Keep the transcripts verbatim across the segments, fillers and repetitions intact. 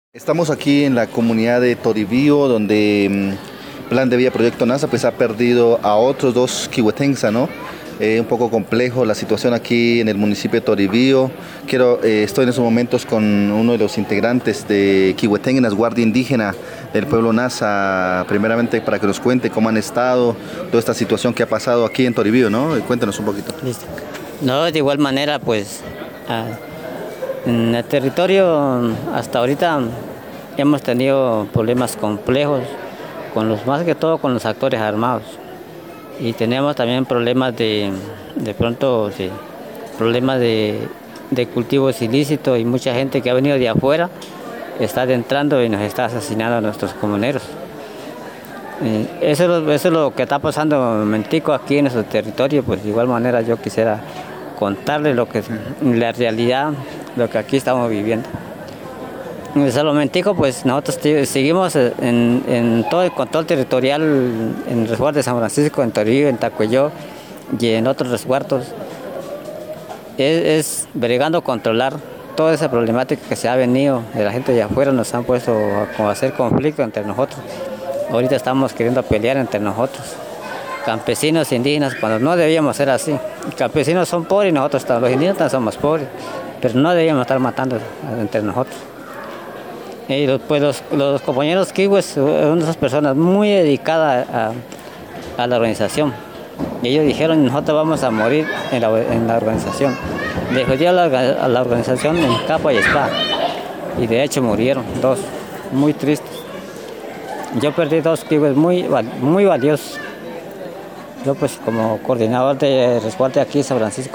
Estamos aquí en la comunidad de Toribío, donde mm, Plan de Vía Proyecto NASA pues ha perdido a otros dos kihuetensa, ¿no? Eh, un poco complejo la situación aquí en el municipio de Toribío. Quiero, eh, estoy en estos momentos con uno de los integrantes de Kihuetenguenas, Guardia Indígena del pueblo NASA, primeramente para que nos cuente cómo han estado, toda esta situación que ha pasado aquí en Toribío, ¿no? Cuéntanos un poquito. Listo. No, de igual manera, pues, ah, en el territorio hasta ahorita hemos tenido problemas complejos, con los, más que todo con los actores armados. Y tenemos también problemas de, de pronto, de, problemas de, de cultivos ilícitos y mucha gente que ha venido de afuera está entrando y nos está asesinando a nuestros comuneros. Eh, eso, es lo, eso es lo que está pasando un momentico aquí en nuestro territorio. Pues de igual manera yo quisiera contarles lo que la realidad, lo que aquí estamos viviendo. En ese momentico, pues nosotros seguimos en, en todo el control territorial, en el resguardo de San Francisco, en Toribío, en Tacuelló y en otros resguardos. Es, es bregando controlar toda esa problemática que se ha venido de la gente de afuera, nos han puesto a, a hacer conflicto entre nosotros. Ahorita estamos queriendo pelear entre nosotros, campesinos, indígenas, cuando no debíamos ser así. Los campesinos son pobres y nosotros, los indígenas somos pobres, pero no debíamos estar matando entre nosotros. Y los, pues los, los compañeros kiwis son esas personas muy dedicadas a, a la organización. Y ellos dijeron, nosotros vamos a morir en la, en la organización. Les jodieron a la, a la organización en capa y espada. Y de hecho murieron dos, muy tristes. Yo perdí dos kiwis muy, muy valiosos. Yo pues como coordinador de resguardo aquí en San Francisco,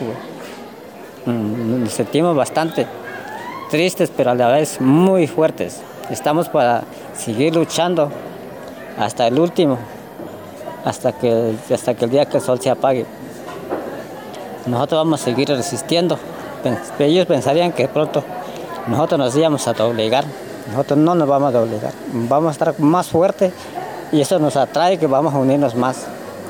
nos sentimos bastante tristes, pero a la vez muy fuertes. Estamos para seguir luchando hasta el último, hasta que, hasta que el día que el sol se apague. Nosotros vamos a seguir resistiendo. Ellos pensarían que pronto nosotros nos íbamos a doblegar. Nosotros no nos vamos a doblegar. Vamos a estar más fuertes y eso nos atrae que vamos a unirnos más.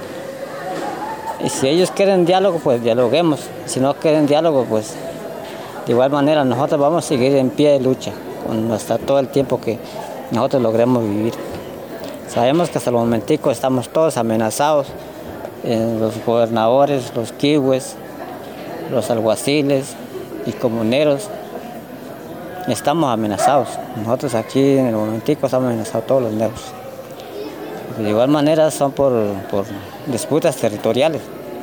Y si ellos quieren diálogo, pues dialoguemos. Si no quieren diálogo, pues de igual manera nosotros vamos a seguir en pie de lucha con hasta todo el tiempo que nosotros logremos vivir. Sabemos que hasta el momentico estamos todos amenazados, eh, los gobernadores, los kiwis, los alguaciles y comuneros, estamos amenazados. Nosotros aquí en el momentico estamos amenazados todos los negros. De igual manera son por, por disputas territoriales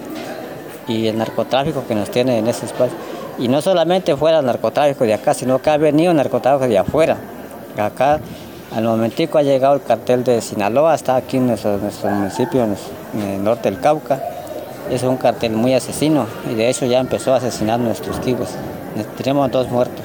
y el narcotráfico que nos tiene en ese espacio. Y no solamente fuera el narcotráfico de acá, sino que ha venido el narcotráfico de afuera. Acá, al momentico ha llegado el cartel de Sinaloa, está aquí en nuestro, nuestro municipio, en el norte del Cauca. Es un cartel muy asesino y de hecho ya empezó a asesinar a nuestros kiwis. Tenemos dos muertos,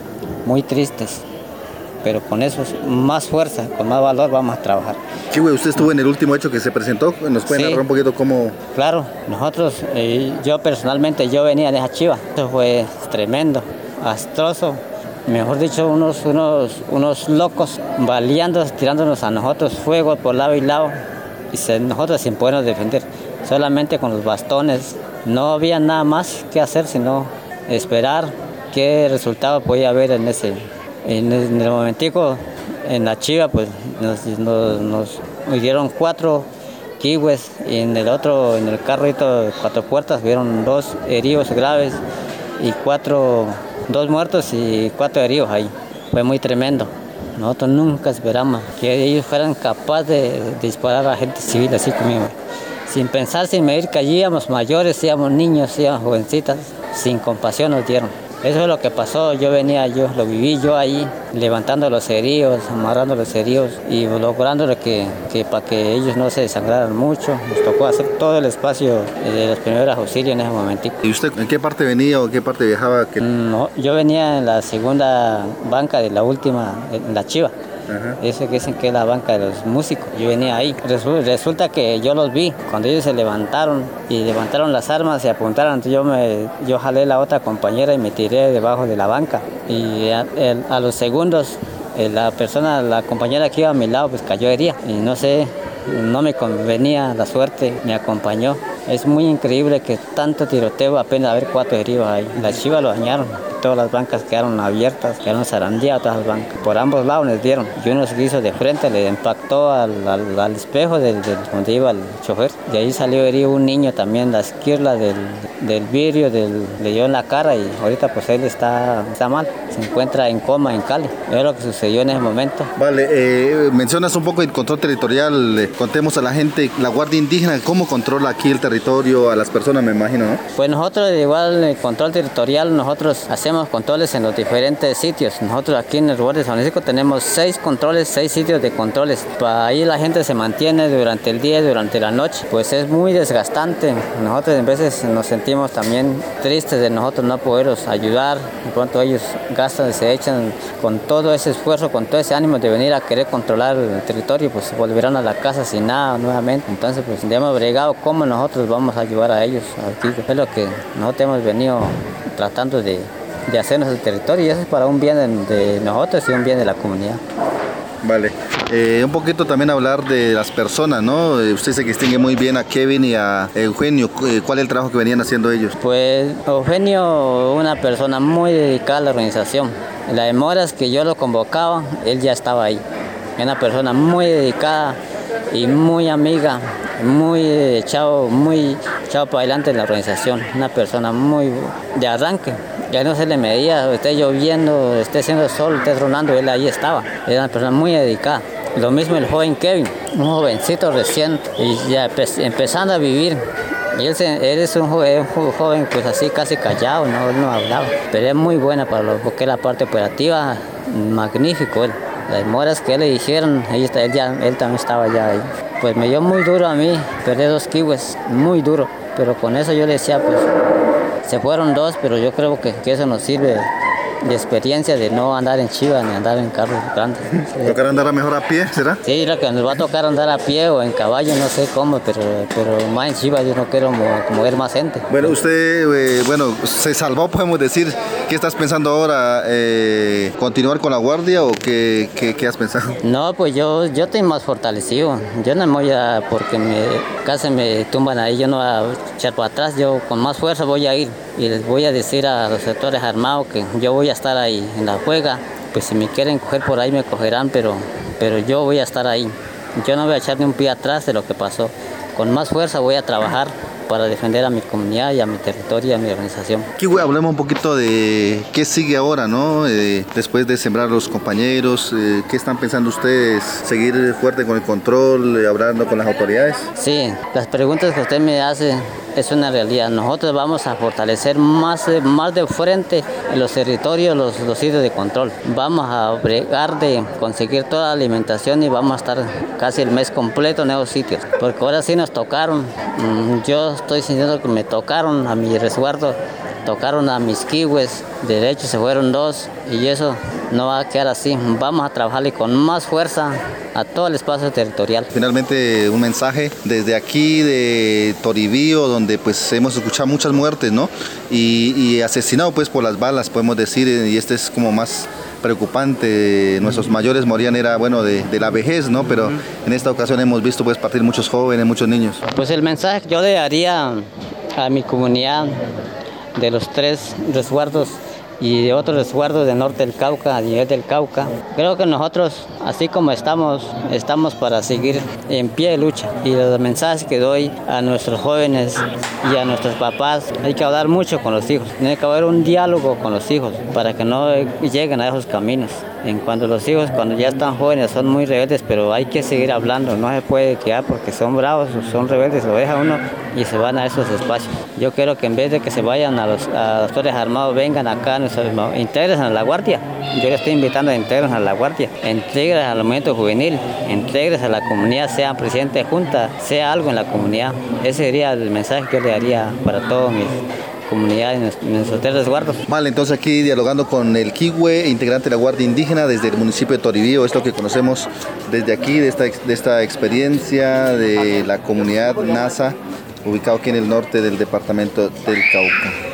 muy tristes, pero con eso más fuerza, con más valor vamos a trabajar. Kiwi, usted estuvo en el último hecho que se presentó, ¿nos puede sí. narrar un poquito cómo? Claro, nosotros, eh, yo personalmente, yo venía de esa chiva, eso fue tremendo, astroso, mejor dicho, unos, unos, unos locos baleando, tirándonos a nosotros fuego por lado y lado, y se, nosotros sin podernos defender, solamente con los bastones, no había nada más que hacer sino esperar qué resultado podía haber en ese, en el, en el momentico. En la chiva pues nos, nos, nos dieron cuatro kiwis y en el otro, en el carrito de cuatro puertas, vieron dos heridos graves y cuatro, dos muertos y cuatro heridos ahí. Fue muy tremendo. Nosotros nunca esperamos que ellos fueran capaces de, de disparar a gente civil así conmigo. Sin pensar, sin medir que allí íbamos mayores, íbamos niños, íbamos jovencitas, sin compasión nos dieron. Eso es lo que pasó, yo venía, yo lo viví yo ahí, levantando los heridos, amarrando los heridos y logrando que, que para que ellos no se desangraran mucho. Nos tocó hacer todo el espacio de los primeros auxilios en ese momentito. ¿Y usted en qué parte venía o qué parte viajaba? ¿Qué? No, yo venía en la segunda banca de la última, en la chiva. Ajá. Eso que dicen que es la banca de los músicos, yo venía ahí. Resulta que yo los vi cuando ellos se levantaron y levantaron las armas y apuntaron. Yo me, yo jalé la otra compañera y me tiré debajo de la banca. Y a, el, a los segundos la persona, la compañera que iba a mi lado, pues cayó herida. Y no sé, no me convenía, la suerte me acompañó. Es muy increíble que tanto tiroteo, apenas haber cuatro heridos ahí. La chiva lo dañaron. todas las bancas quedaron abiertas, quedaron zarandeadas todas las bancas. Por ambos lados les dieron. Y uno se hizo de frente, le impactó al, al, al espejo del, del, donde iba el chofer. De ahí salió herido un niño también, la esquirla del, del vidrio del, le dio en la cara y ahorita pues él está, está mal. Se encuentra en coma en Cali. Es lo que sucedió en ese momento. Vale, eh, mencionas un poco el control territorial. Eh, contemos a la gente, la Guardia Indígena, ¿cómo controla aquí el territorio a las personas, me imagino, ¿no? Pues nosotros, igual, el control territorial, nosotros hacemos controles en los diferentes sitios. Nosotros aquí en el lugar de San Francisco tenemos seis controles, seis sitios de controles. Para ahí la gente se mantiene durante el día, durante la noche. Pues es muy desgastante. Nosotros a veces nos sentimos también tristes de nosotros no poderlos ayudar. De pronto ellos gastan, se echan con todo ese esfuerzo, con todo ese ánimo de venir a querer controlar el territorio, pues volverán a la casa sin nada nuevamente. Entonces, pues ya hemos bregado cómo nosotros vamos a ayudar a ellos aquí. Es lo que nosotros hemos venido tratando de, de hacernos el territorio y eso es para un bien de, de nosotros y un bien de la comunidad. Vale, eh, un poquito también hablar de las personas, ¿no? Usted se distingue muy bien a Kevin y a Eugenio. ¿Cuál es el trabajo que venían haciendo ellos? Pues Eugenio, una persona muy dedicada a la organización. En las demoras que yo lo convocaba, él ya estaba ahí. Una persona muy dedicada y muy amiga, muy echado, muy echado para adelante en la organización. Una persona muy de arranque. Ya no se le medía, esté lloviendo, esté haciendo sol, esté tronando, él ahí estaba. Era una persona muy dedicada. Lo mismo el joven Kevin, un jovencito recién, y ya empezando a vivir. Y él, se, él es un joven, un joven pues así casi callado, no, él no hablaba. Pero es muy buena para lo que es la parte operativa, magnífico él. Las demoras que él le dijeron, él, él, ya, él también estaba ya ahí. Pues me dio muy duro a mí, perdí dos kiwis, muy duro. Pero con eso yo le decía, pues, se fueron dos, pero yo creo que, que eso nos sirve de experiencia de no andar en chiva ni andar en carros grandes. ¿Tocar andar a mejor a pie, será? Sí, lo que nos va a tocar andar a pie o en caballo, no sé cómo, pero, pero más en chiva yo no quiero mover más gente. Bueno, usted, eh, bueno, se salvó, podemos decir. ¿Qué estás pensando ahora? Eh, ¿Continuar con la guardia o qué, qué, qué has pensado? No, pues yo, yo estoy más fortalecido. Yo no me voy a, porque me, casi me tumban ahí, yo no voy a echar para atrás, yo con más fuerza voy a ir. Y les voy a decir a los sectores armados que yo voy a estar ahí en la juega, pues si me quieren coger por ahí me cogerán, pero, pero yo voy a estar ahí. Yo no voy a echar ni un pie atrás de lo que pasó. Con más fuerza voy a trabajar para defender a mi comunidad y a mi territorio y a mi organización. Aquí, güey, hablemos un poquito de qué sigue ahora, ¿no? Eh, después de sembrar los compañeros, eh, ¿qué están pensando ustedes? ¿Seguir fuerte con el control, eh, hablando con las autoridades? Sí, las preguntas que usted me hace es una realidad. Nosotros vamos a fortalecer más, más de frente en los territorios, los, los sitios de control. Vamos a bregar de conseguir toda la alimentación y vamos a estar casi el mes completo en esos sitios. Porque ahora sí nos tocaron. Yo estoy sintiendo que me tocaron a mi resguardo, tocaron a mis kiwis, de hecho se fueron dos y eso no va a quedar así. Vamos a trabajarle con más fuerza a todo el espacio territorial. Finalmente, un mensaje desde aquí de Toribío, donde pues hemos escuchado muchas muertes, ¿no? Y, y asesinado pues por las balas, podemos decir, y este es como más preocupante. Nuestros mayores morían era bueno de, de la vejez, ¿no? Pero en esta ocasión hemos visto pues partir muchos jóvenes, muchos niños. Pues el mensaje que yo le daría a mi comunidad de los tres resguardos y de otros resguardos del norte del Cauca, a nivel del Cauca. Creo que nosotros, así como estamos, estamos para seguir en pie de lucha. Y los mensajes que doy a nuestros jóvenes y a nuestros papás, hay que hablar mucho con los hijos. Tiene que haber un diálogo con los hijos para que no lleguen a esos caminos. En cuanto a los hijos, cuando ya están jóvenes, son muy rebeldes, pero hay que seguir hablando. No se puede quedar porque son bravos, son rebeldes, lo deja uno y se van a esos espacios. Yo quiero que en vez de que se vayan a los, a los sectores armados, vengan acá, integren a la guardia. Yo les estoy invitando a integren a la guardia, integren al movimiento juvenil, integren a la comunidad, sea presidente de junta, sea algo en la comunidad. Ese sería el mensaje que yo le daría para todos mis comunidad en nuestros tres resguardos. Vale, entonces aquí dialogando con el Kiwe, integrante de la Guardia Indígena desde el municipio de Toribío, es lo que conocemos desde aquí, de esta, de esta experiencia de la comunidad Nasa, ubicado aquí en el norte del departamento del Cauca.